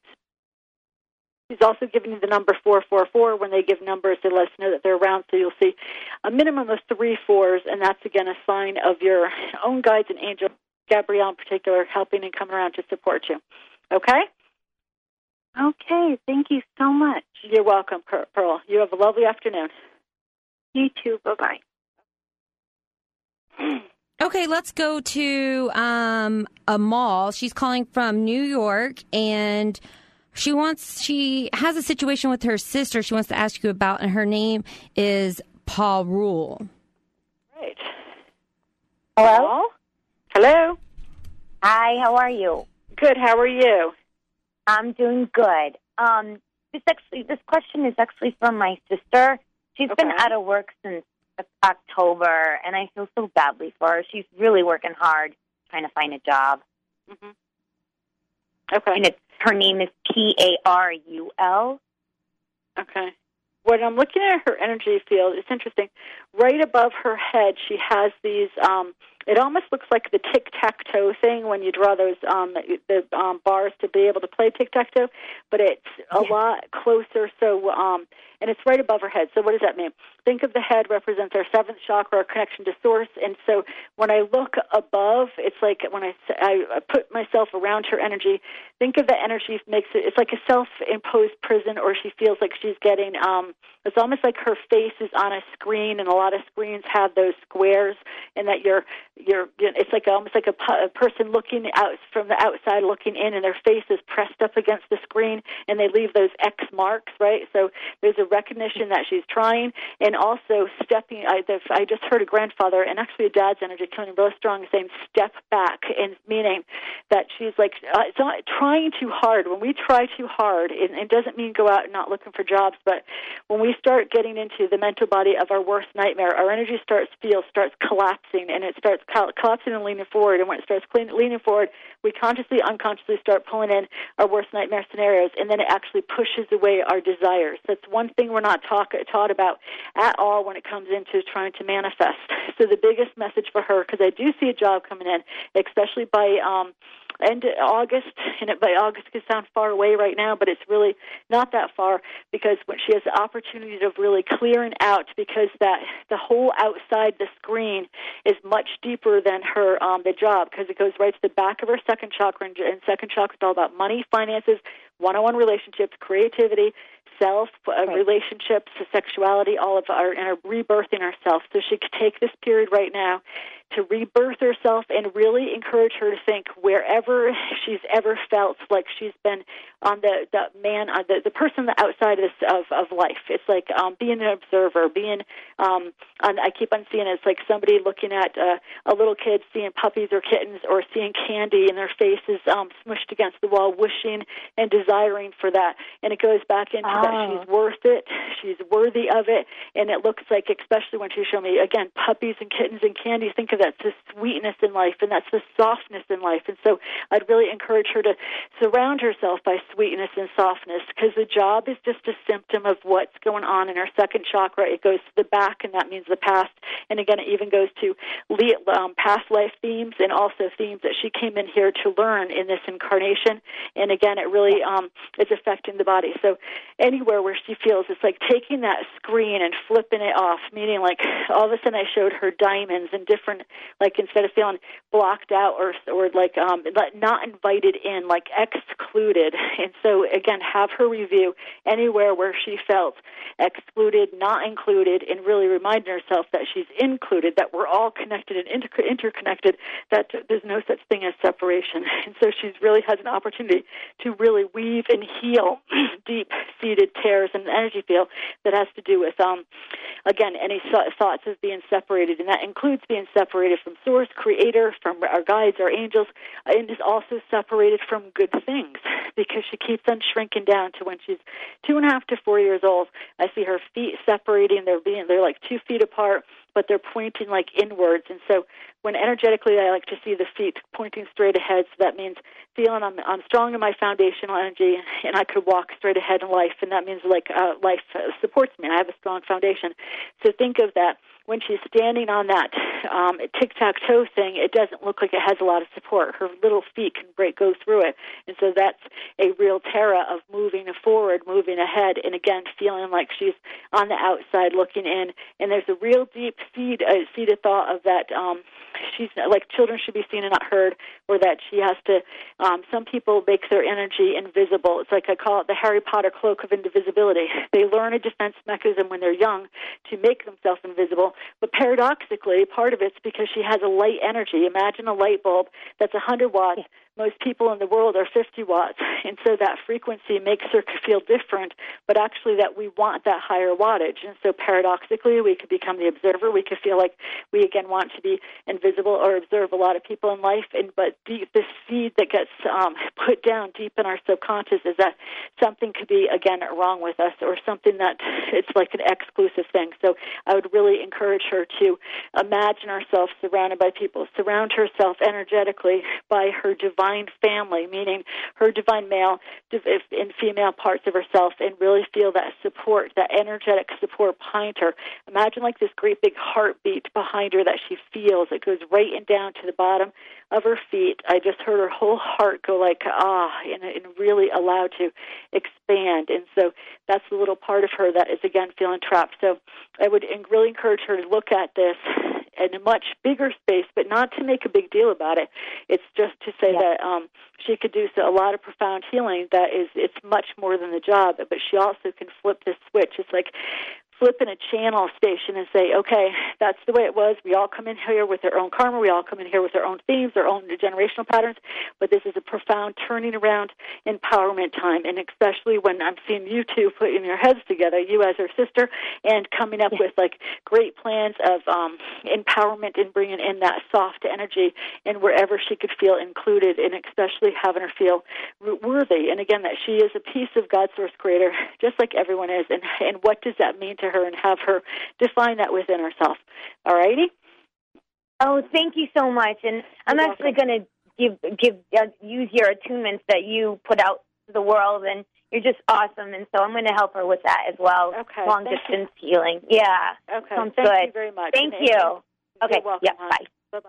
He's also giving you the number four four four. When they give numbers, they let us know that they're around, so you'll see a minimum of three fours, and that's, again, a sign of your own guides and angel, Gabrielle in particular, helping and coming around to support you. Okay? Okay, thank you so much. You're welcome, Pearl. You have a lovely afternoon. You too. Bye-bye. Okay, let's go to um, Amal. She's calling from New York, and she wants, she has a situation with her sister she wants to ask you about, and her name is Paul Rule. Right. Hello? Hello? Hi, how are you? Good, how are you? I'm doing good. Um, this actually, this question is actually from my sister. She's Okay. been out of work since October, and I feel so badly for her. She's really working hard trying to find a job. Mm-hmm. Okay. And it's, her name is P A R U L. Okay. When I'm looking at her energy field, it's interesting. Right above her head, she has these, um, it almost looks like the tic-tac-toe thing when you draw those um, the um, bars to be able to play tic-tac-toe, but it's a Yeah. lot closer, so um, and it's right above her head. So what does that mean? Think of the head represents our seventh chakra, our connection to source, and so when I look above, it's like when I, I put myself around her energy, think of the energy makes it, it's like a self-imposed prison, or she feels like she's getting, um, it's almost like her face is on a screen, and a lot of screens have those squares, and that you're, you're, it's like almost like a, a person looking out from the outside looking in, and their face is pressed up against the screen, and they leave those X marks, right? So there's a recognition that she's trying, and also stepping. I, I just heard a grandfather and actually a dad's energy coming really strong, saying step back, and meaning that she's like uh, it's not trying too hard. When we try too hard, it, it doesn't mean go out and not looking for jobs, but when we start getting into the mental body of our worst nightmare, our energy starts feel starts collapsing, and it starts collapsing and leaning forward. And when it starts leaning forward, we consciously, unconsciously start pulling in our worst nightmare scenarios, and then it actually pushes away our desires. That's one thing we're not talk, taught about at all when it comes into trying to manifest. So the biggest message for her, because I do see a job coming in, especially by um, end of August, and it, by August could sound far away right now, but it's really not that far, because when she has the opportunity of really clearing out, because that the whole outside the screen is much deeper than her um, the job, because it goes right to the back of her second chakra, and, and second chakra is all about money, finances, one-on-one relationships, creativity, self, uh, right. relationships, sexuality, all of our, and our rebirthing ourselves. So she could take this period right now to rebirth herself and really encourage her to think wherever she's ever felt like she's been on the, the man, on the, the person outside of, this, of, of life. It's like um, being an observer, being, um, on, I keep on seeing it, it's like somebody looking at uh, a little kid seeing puppies or kittens, or seeing candy in their faces um, smushed against the wall, wishing and desiring for that. And it goes back into oh. that she's worth it, she's worthy of it, and it looks like, especially when she showed me, again, puppies and kittens and candy, think of that's the sweetness in life, and that's the softness in life. And so I'd really encourage her to surround herself by sweetness and softness, because the job is just a symptom of what's going on in her second chakra. It goes to the back, and that means the past. And again, it even goes to um, past life themes, and also themes that she came in here to learn in this incarnation. And again, it really um, is affecting the body. So anywhere where she feels, it's like taking that screen and flipping it off, meaning like all of a sudden I showed her diamonds and different, like instead of feeling blocked out or or like um, not invited in, like excluded. And so again, have her review anywhere where she felt excluded, not included, and really remind herself that she's included, that we're all connected and inter- interconnected, that there's no such thing as separation. And so she really has an opportunity to really weave and heal deep-seated tears in the energy field that has to do with, um, again, any thoughts of being separated, and that includes being separated from Source, Creator, from our guides, our angels, and is also separated from good things, because she keeps on shrinking down to when she's two and a half to four years old. I see her feet separating; they're being they're like two feet apart, but they're pointing like inwards. And so when energetically I like to see the feet pointing straight ahead, so that means feeling I'm, I'm strong in my foundational energy, and I could walk straight ahead in life, and that means like uh, life uh, supports me. I have a strong foundation. So think of that. When she's standing on that um, tic-tac-toe thing, it doesn't look like it has a lot of support. Her little feet can break, go through it. And so that's a real terra of moving forward, moving ahead, and again, feeling like she's on the outside looking in. And there's a real deep seed, uh, seeded thought of that um, she's like children should be seen and not heard, or that she has to, um, some people make their energy invisible. It's like I call it the Harry Potter cloak of invisibility. They learn a defense mechanism when they're young to make themselves invisible. But paradoxically, part of it's because she has a light energy. Imagine a light bulb that's one hundred watts. Most people in the world are fifty watts. And so that frequency makes her feel different, but actually that we want that higher wattage. And so paradoxically, we could become the observer. We could feel like we, again, want to be invisible or observe a lot of people in life. And But deep, the seed that gets um, put down deep in our subconscious is that something could be, again, wrong with us, or something that it's like an exclusive thing. So I would really encourage her to imagine herself surrounded by people, surround herself energetically by her divine family, meaning her divine male and female parts of herself, and really feel that support, that energetic support behind her. Imagine like this great big heartbeat behind her that she feels. It goes right and down to the bottom of her feet. I just heard her whole heart go like, ah, and, and really allowed to expand. And so that's the little part of her that is, again, feeling trapped. So I would really encourage her to look at this in a much bigger space, but not to make a big deal about it. It's just to say yeah. that um, she could do so, a lot of profound healing that is, it's much more than the job, but she also can flip this switch. It's like flip in a channel station and say, okay, that's the way it was. We all come in here with our own karma. We all come in here with our own themes, our own generational patterns. But this is a profound turning around empowerment time, and especially when I'm seeing you two putting your heads together, you as her sister, and coming up with like great plans of um, empowerment and bringing in that soft energy and wherever she could feel included, and especially having her feel worthy. And again, that she is a piece of God's source creator, just like everyone is. And, and what does that mean to her, and have her define that within herself. All righty? Oh, thank you so much. And I'm You're actually going to give give uh, use your attunements that you put out to the world, and you're just awesome. And so I'm going to help her with that as well. Okay. Long distance healing. Yeah. Okay. Sounds Thank good. you very much. Thank and you. You're okay. welcome, Yeah. hon. Bye. Bye-bye.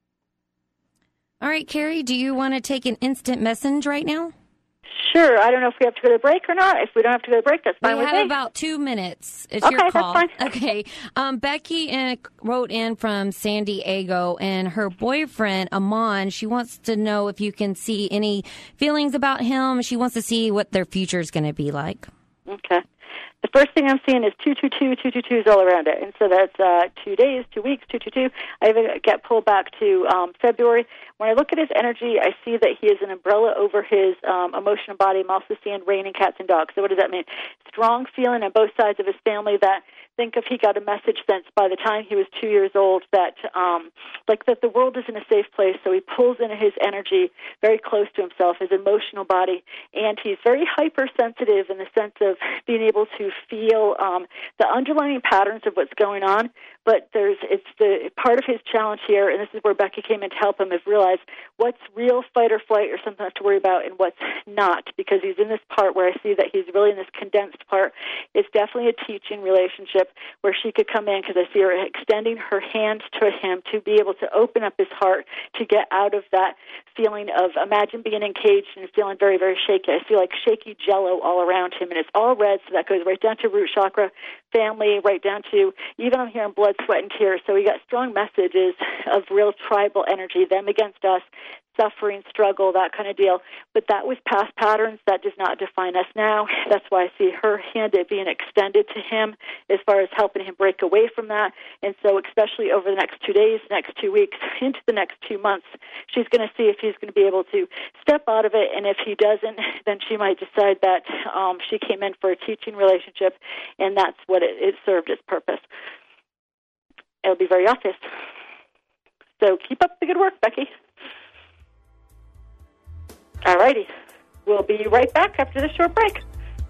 All right, Carrie, do you want to take an instant message right now? Sure. I don't know if we have to go to break or not. If we don't have to go to break, that's fine we with me. We have about two minutes. It's okay, your call. That's fine. Okay. Um, Becky uh, wrote in from San Diego, and her boyfriend, Amon, she wants to know if you can see any feelings about him. She wants to see what their future is going to be like. Okay. The first thing I'm seeing is two two two, two two twos all around it. And so that's uh, two days, two weeks, two two two. I even get pulled back to um, February. When I look at his energy, I see that he is an umbrella over his um, emotional body. I'm also seeing rain and cats and dogs. So what does that mean? Strong feeling on both sides of his family that think if he got a message sent by the time he was two years old that um, like that the world isn't a safe place. So he pulls in his energy very close to himself, his emotional body, and he's very hypersensitive in the sense of being able to feel um, the underlying patterns of what's going on. But there's it's the part of his challenge here, and this is where Becky came in to help him, is realize what's real fight or flight or something I have to worry about and what's not, because he's in this part where I see that he's really in this condensed part. It's definitely a teaching relationship where she could come in, because I see her extending her hand to him to be able to open up his heart to get out of that feeling of, imagine being encaged and feeling very, very shaky. I feel like shaky jello all around him, and it's all red, so that goes right down to root chakra, family, right down to, even I'm hearing blood, sweat, and tears. So we got strong messages of real tribal energy, them against us, suffering, struggle, that kind of deal. But that was past patterns. That does not define us now. That's why I see her hand being extended to him as far as helping him break away from that. And so especially over the next two days, next two weeks, into the next two months, she's going to see if he's going to be able to step out of it. And if he doesn't, then she might decide that um, she came in for a teaching relationship, and that's what it, it served its purpose. It'll be very obvious. So keep up the good work, Becky. All righty. We'll be right back after this short break.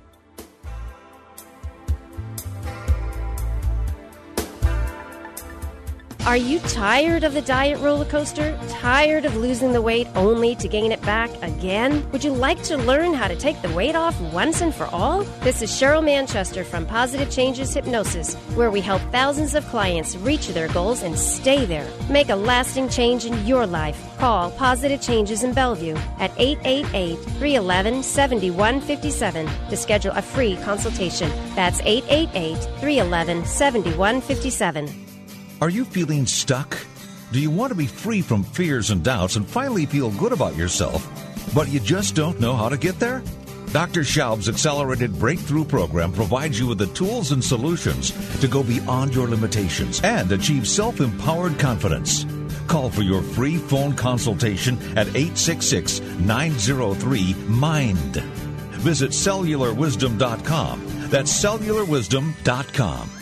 Are you tired of the diet roller coaster? Tired of losing the weight only to gain it back again? Would you like to learn how to take the weight off once and for all? This is Cheryl Manchester from Positive Changes Hypnosis, where we help thousands of clients reach their goals and stay there. Make a lasting change in your life. Call Positive Changes in Bellevue at eight eight eight, three one one, seven one five seven to schedule a free consultation. That's eight eight eight, three one one, seven one five seven. Are you feeling stuck? Do you want to be free from fears and doubts and finally feel good about yourself, but you just don't know how to get there? Doctor Schaub's Accelerated Breakthrough Program provides you with the tools and solutions to go beyond your limitations and achieve self-empowered confidence. Call for your free phone consultation at eight six six, nine zero three, MIND. Visit cellular wisdom dot com. That's cellular wisdom dot com.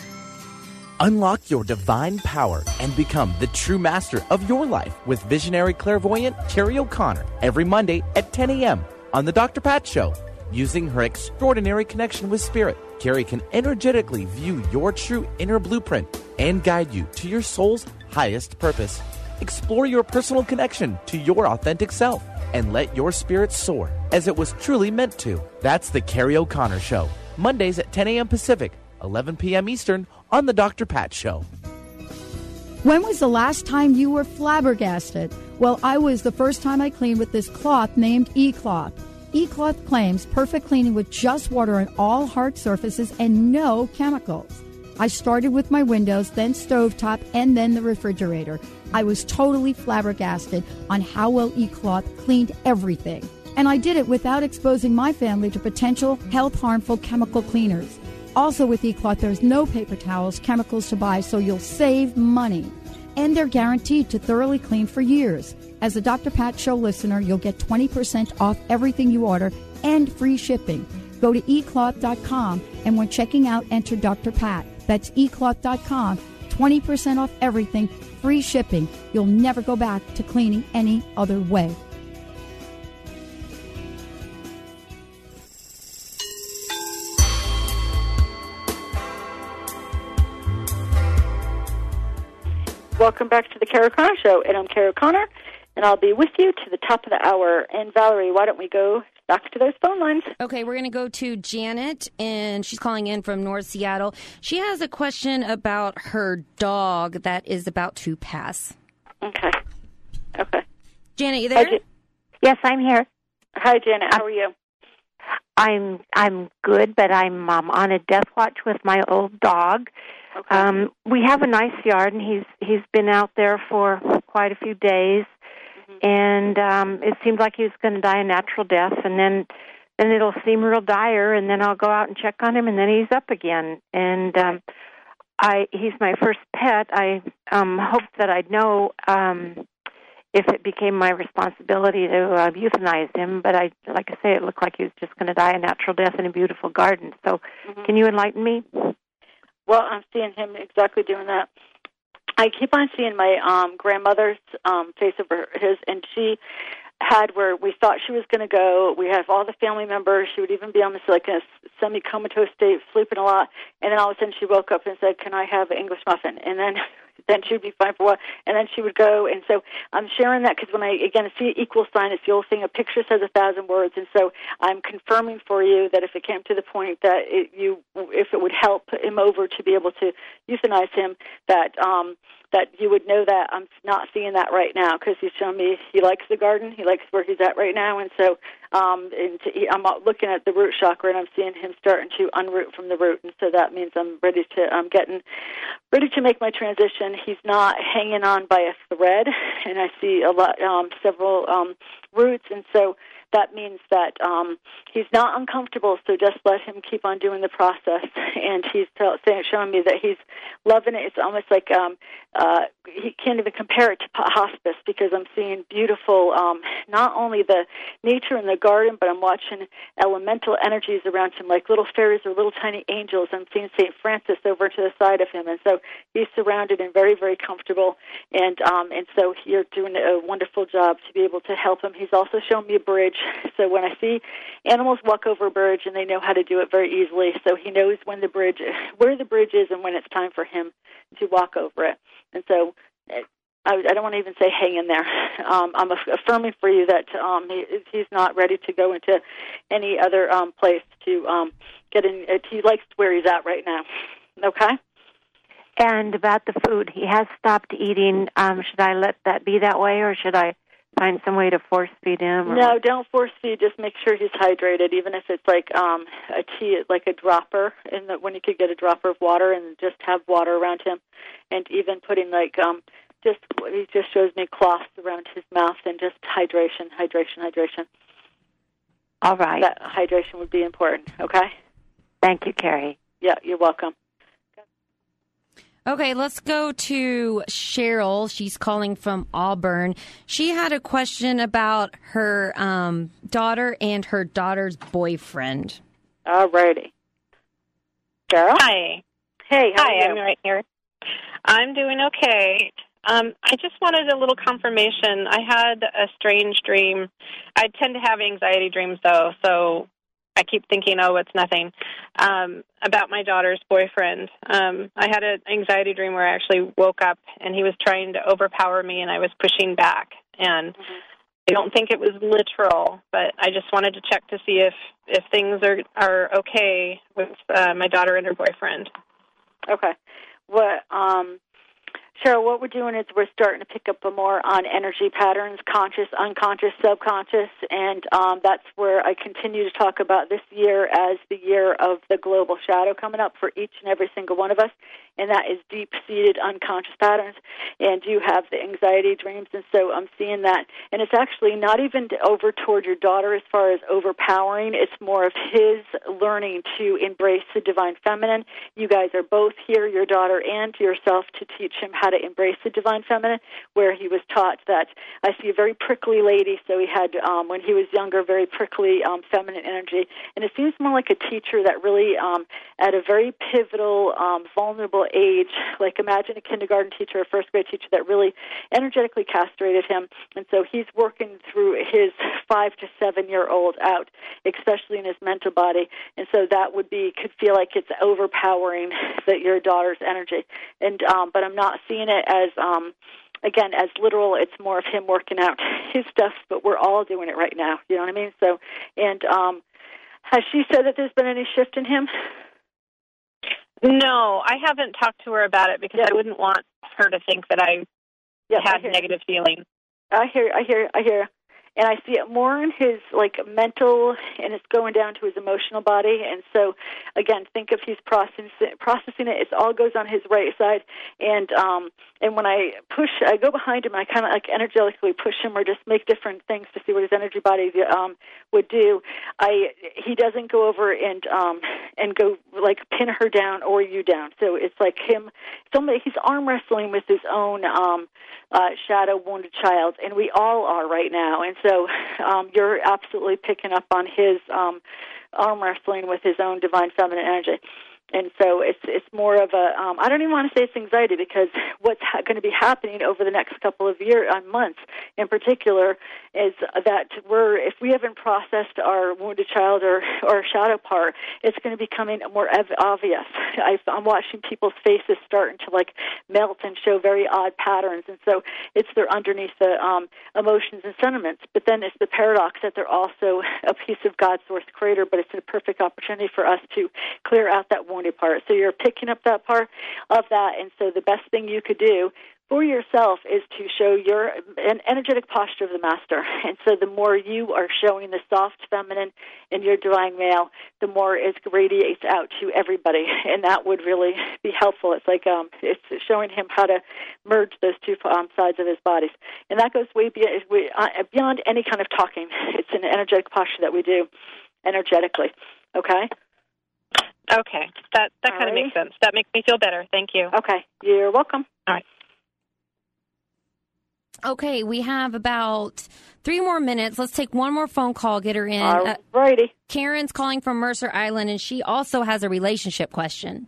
Unlock your divine power and become the true master of your life with visionary clairvoyant Carrie O'Connor every Monday at ten a.m. on The Doctor Pat Show. Using her extraordinary connection with Spirit, Carrie can energetically view your true inner blueprint and guide you to your soul's highest purpose. Explore your personal connection to your authentic self and let your spirit soar as it was truly meant to. That's The Carrie O'Connor Show, Mondays at ten a.m. Pacific, eleven p.m. Eastern, on The Doctor Pat Show. When was the last time you were flabbergasted? Well, I was the first time I cleaned with this cloth named E-Cloth. E-Cloth claims perfect cleaning with just water on all hard surfaces and no chemicals. I started with my windows, then stovetop, and then the refrigerator. I was totally flabbergasted on how well E-Cloth cleaned everything. And I did it without exposing my family to potential health-harmful chemical cleaners. Also with eCloth, there's no paper towels, chemicals to buy, so you'll save money. And they're guaranteed to thoroughly clean for years. As a Doctor Pat Show listener, you'll get twenty percent off everything you order and free shipping. Go to e cloth dot com and when checking out, enter Doctor Pat. That's e cloth dot com. twenty percent off everything, free shipping. You'll never go back to cleaning any other way. Welcome back to the Kara Connor Show, and I'm Kara Connor, and I'll be with you to the top of the hour. And Valerie, why don't we go back to those phone lines? Okay, we're going to go to Janet, and she's calling in from North Seattle. She has a question about her dog that is about to pass. Okay. Okay. Janet, you there? Hi, yes, I'm here. Hi, Janet. How are you? I'm I'm good, but I'm um, on a death watch with my old dog. Okay. Um, we have a nice yard, and he's he's been out there for quite a few days, mm-hmm. and um, it seems like he was going to die a natural death, and then then it'll seem real dire, and then I'll go out and check on him, and then he's up again. And um, I he's my first pet. I um, hoped that I'd know um, if it became my responsibility to uh, euthanize him, but I like I say, it looked like he was just going to die a natural death in a beautiful garden. So, mm-hmm. Can you enlighten me? Well, I'm seeing him exactly doing that. I keep on seeing my um, grandmother's um, face over his, and she had where we thought she was going to go. We have all the family members. She would even be on this like a semi-comatose state, sleeping a lot, and then all of a sudden she woke up and said, "Can I have an English muffin?" And then then she would be fine for a while, and then she would go. And so I'm sharing that because when I, again, see equal sign, it's the old thing, a picture says a thousand words, and so I'm confirming for you that if it came to the point that it, you, if it would help him over to be able to euthanize him, that um, that you would know that I'm not seeing that right now because he's showing me he likes the garden, he likes where he's at right now, and so um, and to, I'm looking at the root chakra, and I'm seeing him starting to unroot from the root, and so that means I'm ready to, I'm getting ready to make my transition. He's not hanging on by a thread, and I see a lot, um, several um, roots, and so that means that um, he's not uncomfortable, so just let him keep on doing the process. And he's tell, saying, showing me that he's loving it. It's almost like um, uh, he can't even compare it to hospice because I'm seeing beautiful, um, not only the nature in the garden, but I'm watching elemental energies around him, like little fairies or little tiny angels. I'm seeing Saint Francis over to the side of him, and so he's surrounded and very, very comfortable. And um, and so you're doing a wonderful job to be able to help him. He's also shown me a bridge. So when I see animals walk over a bridge, and they know how to do it very easily, so he knows when the bridge, where the bridge is, and when it's time for him to walk over it. And so I, I don't want to even say hang in there. Um, I'm affirming for you that um, he, he's not ready to go into any other um, place to um, get in. He likes where he's at right now. Okay? And about the food, he has stopped eating. Um, should I let that be that way, or should I find some way to force feed him? Or? No, don't force feed. Just make sure he's hydrated, even if it's like um, a tea, like a dropper, in the, when you could get a dropper of water and just have water around him. And even putting like, um, just he just shows me cloths around his mouth and just hydration, hydration, hydration. All right. That hydration would be important, okay? Thank you, Carrie. Yeah, you're welcome. Okay, let's go to Cheryl. She's calling from Auburn. She had a question about her um, daughter and her daughter's boyfriend. All righty. Cheryl? Hi. Hey, how Hi, are you? I'm right here. I'm doing okay. Um, I just wanted a little confirmation. I had a strange dream. I tend to have anxiety dreams, though, so I keep thinking, oh, it's nothing, um, about my daughter's boyfriend. Um, I had an anxiety dream where I actually woke up, and he was trying to overpower me, and I was pushing back. And mm-hmm. I don't think it was literal, but I just wanted to check to see if, if things are, are okay with uh, my daughter and her boyfriend. Okay. What, um, Cheryl, what we're doing is we're starting to pick up more on energy patterns, conscious, unconscious, subconscious, and um, that's where I continue to talk about this year as the year of the global shadow coming up for each and every single one of us, and that is deep-seated unconscious patterns, and you have the anxiety dreams, and so I'm seeing that, and it's actually not even over toward your daughter as far as overpowering. It's more of his learning to embrace the divine feminine. You guys are both here, your daughter and yourself, to teach him how to embrace the divine feminine, where he was taught that I see a very prickly lady, so he had, um, when he was younger, very prickly um, feminine energy, and it seems more like a teacher that really, um, at a very pivotal, um, vulnerable age, like imagine a kindergarten teacher, a first grade teacher that really energetically castrated him, and so he's working through his five to seven year old out, especially in his mental body, and so that would be, could feel like it's overpowering that your daughter's energy, and um, but I'm not seeing it as, um, again, as literal. It's more of him working out his stuff, but we're all doing it right now. You know what I mean? So, and um, has she said that there's been any shift in him? No, I haven't talked to her about it because yeah. I wouldn't want her to think that I yes, had I negative feelings. I hear, I hear, I hear. And I see it more in his, like, mental, and it's going down to his emotional body. And so, again, think if he's processing, processing it, it all goes on his right side. And um, and when I push, I go behind him, and I kind of, like, energetically push him or just make different things to see what his energy body um, would do. I He doesn't go over and um, and go, like, pin her down or you down. So it's like him, somebody, he's arm wrestling with his own um, uh, shadow wounded child, and we all are right now. And so um, you're absolutely picking up on his um, arm wrestling with his own divine feminine energy. And so it's it's more of a, um, I don't even want to say it's anxiety, because what's ha- going to be happening over the next couple of years, uh, months in particular, is that we're, if we haven't processed our wounded child or, or shadow part, it's going to be becoming more ev- obvious. I've, I'm watching people's faces starting to, like, melt and show very odd patterns, and so it's they're underneath the um, emotions and sentiments. But then it's the paradox that they're also a piece of God's source creator, but it's a perfect opportunity for us to clear out that wound part. So you're picking up that part of that, and so the best thing you could do for yourself is to show your an energetic posture of the master. And so the more you are showing the soft feminine in your divine male, the more it radiates out to everybody, and that would really be helpful. It's like um, it's showing him how to merge those two um, sides of his bodies, and that goes way beyond, beyond any kind of talking. It's an energetic posture that we do energetically. Okay. Okay, that that kind of makes sense. That makes me feel better. Thank you. Okay, you're welcome. All right. Okay, we have about three more minutes. Let's take one more phone call, get her in. All righty. Uh, Karen's calling from Mercer Island, and she also has a relationship question.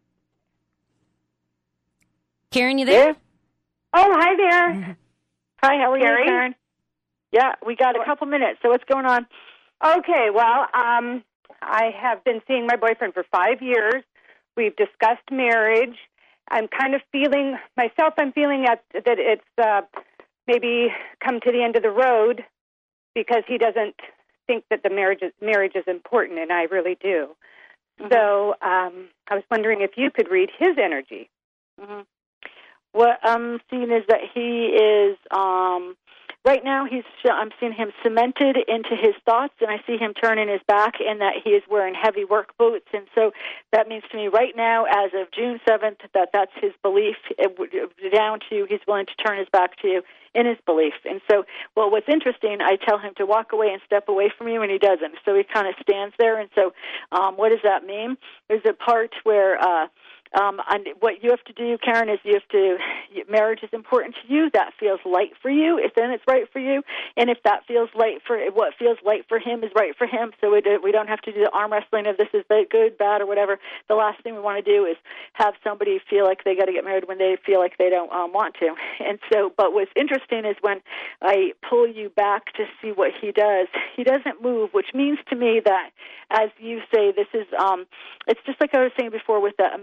Karen, you there? Yeah. Oh, hi there. Hi, how are Carrie? you, Karen? Yeah, we got a couple minutes, so what's going on? Okay, well, um... I have been seeing my boyfriend for five years. We've discussed marriage. I'm kind of feeling, myself, I'm feeling that, that it's uh, maybe come to the end of the road because he doesn't think that the marriage is, marriage is important, and I really do. Mm-hmm. So um, I was wondering if you could read his energy. Mm-hmm. What I'm seeing is that he is... Um, Right now, he's. I'm seeing him cemented into his thoughts, and I see him turning his back, and that he is wearing heavy work boots. And so that means to me right now, as of June seventh, that that's his belief, it, down to he's willing to turn his back to you in his belief. And so, well, what's interesting, I tell him to walk away and step away from you, and he doesn't. So he kind of stands there. And so um, what does that mean? There's a part where... Uh, Um, and what you have to do, Karen, is you have to, marriage is important to you. That feels light for you. If then it's right for you. And if that feels light for, what feels light for him is right for him. So it, we don't have to do the arm wrestling of this is good, bad, or whatever. The last thing we want to do is have somebody feel like they got to get married when they feel like they don't um, want to. And so, but what's interesting is when I pull you back to see what he does, he doesn't move, which means to me that, as you say, this is, um, it's just like I was saying before with the Amanda person.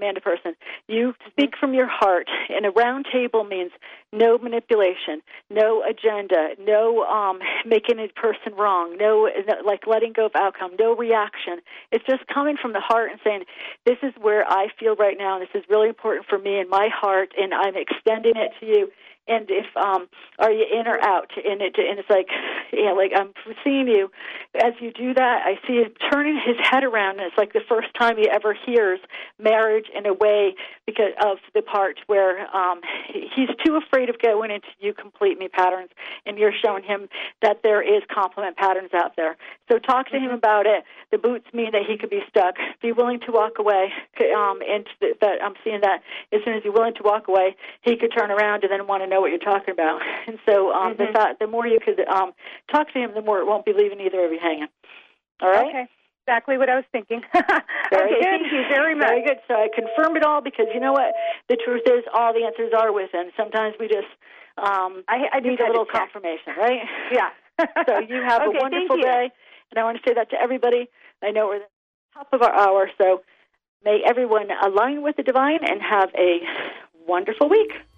person. You speak from your heart, and a round table means no manipulation, no agenda, no um, making a person wrong, no, like letting go of outcome, no reaction. It's just coming from the heart and saying, this is where I feel right now, and this is really important for me and my heart, and I'm extending it to you. And if um, are you in or out? And it and it's like, yeah, like I'm seeing you. As you do that, I see him turning his head around, and it's like the first time he ever hears marriage in a way because of the part where um, he's too afraid of going into you complete me patterns, and you're showing him that there is complement patterns out there. So talk to him about it. The boots mean that he could be stuck. Be willing to walk away, um, and that I'm seeing that as soon as you're willing to walk away, he could turn around and then want to know what you're talking about. And so um, mm-hmm. the, thought, the more you could um, talk to him, the more it won't be leaving either of you hanging. All right? Okay. Exactly what I was thinking. Very okay, good. Thank you very much. Very good. So I confirm it all because you know what? The truth is all the answers are within. Sometimes we just um, I, I need a little confirmation, right? Yeah. So you have okay, a wonderful you. day. And I want to say that to everybody. I know we're at the top of our hour, so may everyone align with the divine and have a wonderful week.